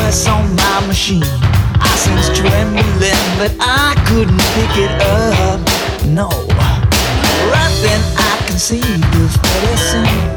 voice on my machine. I sense trembling, but I couldn't pick it up. No. Right then I conceived this very scene.